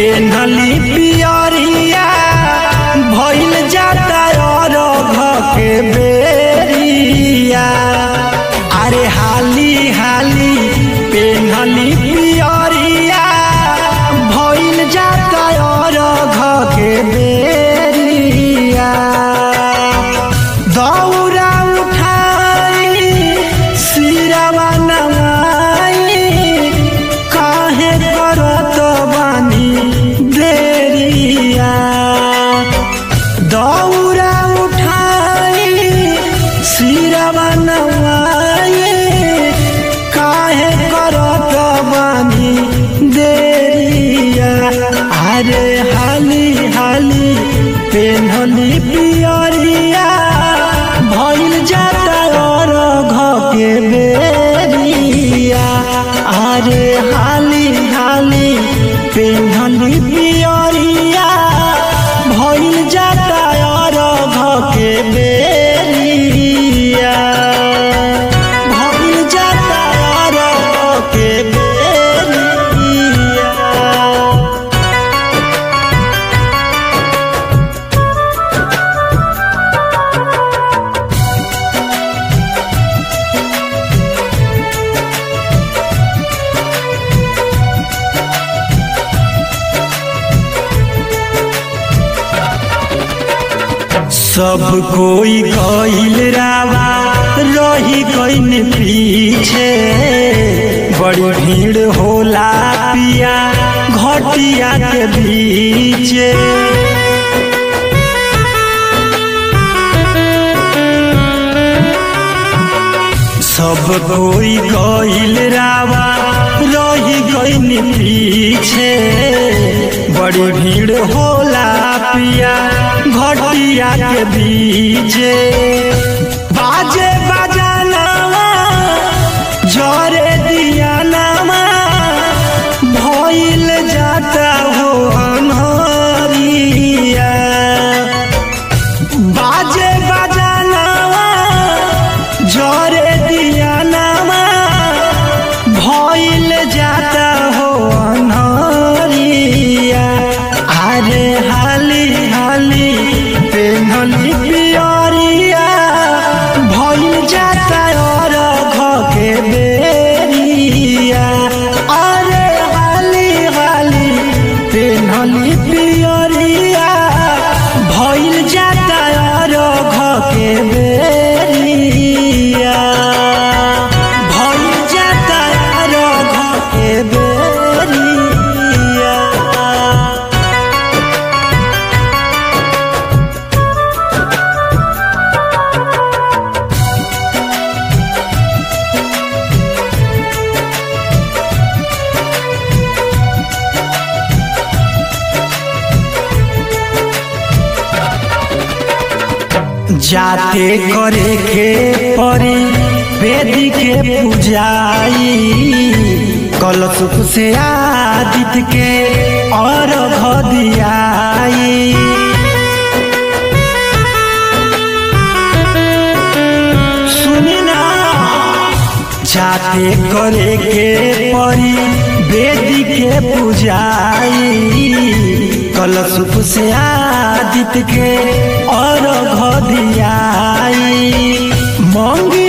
पेन्हली पियरिया भइल जाता अरघ के बेरिया। अरे हाली हाली पेन्हली पियरिया भइल जाता अरघ के बेरिया। दौरा उठाई सिरवा नवाई काहे करत बानी देरिया। दौरा उठाई सिरवा नवाई काहे करत बानी देरिया। अरे हाली हाली पेन्हली पियरिया भइल जाता अरघ के बेरिया। अरे हाली हाली पेन्हली पियरिया भइल जाता अरघ के बेरिया। भइल जाता अरघ के बेरिया। सब कोई गइल रावा रही गइन पीछे। बड़ी भीड़ होला पिया घटिया के बीचे। सब कोई गइल रावा रही गइन पीछे। बड़ी भीड़ होला पिया घटिया के बीचे। बाजे बजानावा जरे दिया नामा भइल जाता हो अनहरिया। बाजे बजानावा जरे दिया नामा भइल जाता हो अनहरिया। अरे हाली हाली पेन्हली पियरिया भइल जाता अरघ के बेरिया। अरे हाली हाली पेन्हली पियरिया भइल जाता अरघ के बेरिया। भइल जाता अरघ के बेरिया। जाते करे के परी वेदी के पूजाई। कलशुप से आदित्य के अर्घ दियाई। सुनी ना जाते करे के परी वेदी के पूजाई। कलशुप से आदित्य के अर्घ दियाई। मंगी